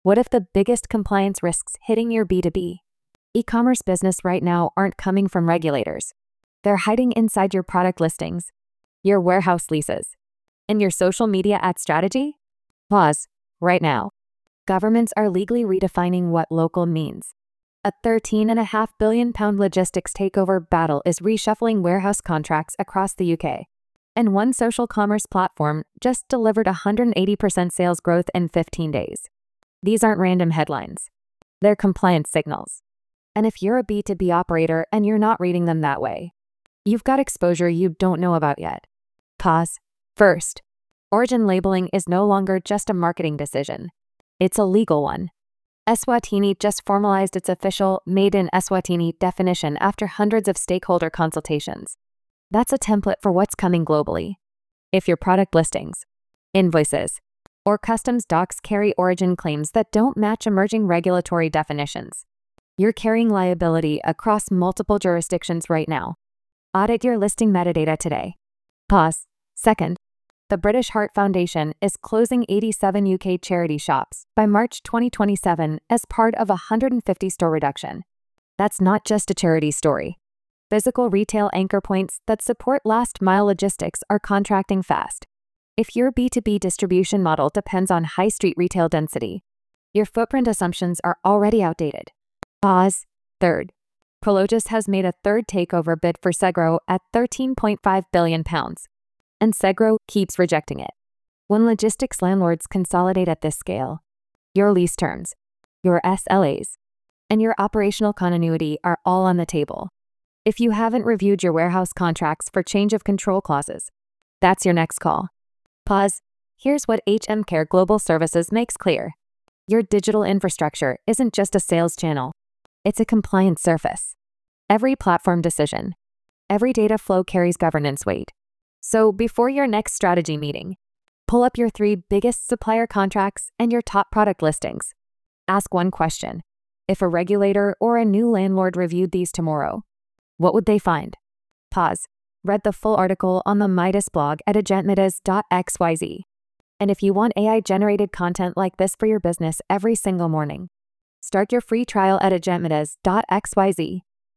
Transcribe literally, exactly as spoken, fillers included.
What if the biggest compliance risks hitting your B two B e-commerce business right now aren't coming from regulators? They're hiding inside your product listings, your warehouse leases, and your social media ad strategy? Pause right now. Governments are legally redefining what local means. A thirteen point five billion pound logistics takeover battle is reshuffling warehouse contracts across the U K. And one social commerce platform just delivered one hundred eighty percent sales growth in fifteen days. These aren't random headlines. They're compliance signals. And if you're a B two B operator and you're not reading them that way, you've got exposure you don't know about yet. Pause. First, origin labeling is no longer just a marketing decision. It's a legal one. Eswatini just formalized its official Made in Eswatini definition after hundreds of stakeholder consultations. That's a template for what's coming globally. If your product listings, invoices, or customs docs carry origin claims that don't match emerging regulatory definitions, you're carrying liability across multiple jurisdictions right now. Audit your listing metadata today. Pause. Second, the British Heart Foundation is closing eighty-seven U K charity shops by March twenty twenty-seven as part of a one hundred fifty store reduction. That's not just a charity story. Physical retail anchor points that support last-mile logistics are contracting fast. If your B two B distribution model depends on high street retail density, your footprint assumptions are already outdated. Pause. Third, Prologis has made a third takeover bid for Segro at thirteen point five billion pounds. And Segro keeps rejecting it. When logistics landlords consolidate at this scale, your lease terms, your S L As, and your operational continuity are all on the table. If you haven't reviewed your warehouse contracts for change of control clauses, that's your next call. Pause. Here's what H M Care Global Services makes clear. Your digital infrastructure isn't just a sales channel. It's a compliance surface. Every platform decision, every data flow carries governance weight. So before your next strategy meeting, pull up your three biggest supplier contracts and your top product listings. Ask one question. If a regulator or a new landlord reviewed these tomorrow, what would they find? Pause. Read the full article on the Midas blog at agentmidas dot x y z. And if you want A I-generated content like this for your business every single morning, start your free trial at agentmidas dot x y z.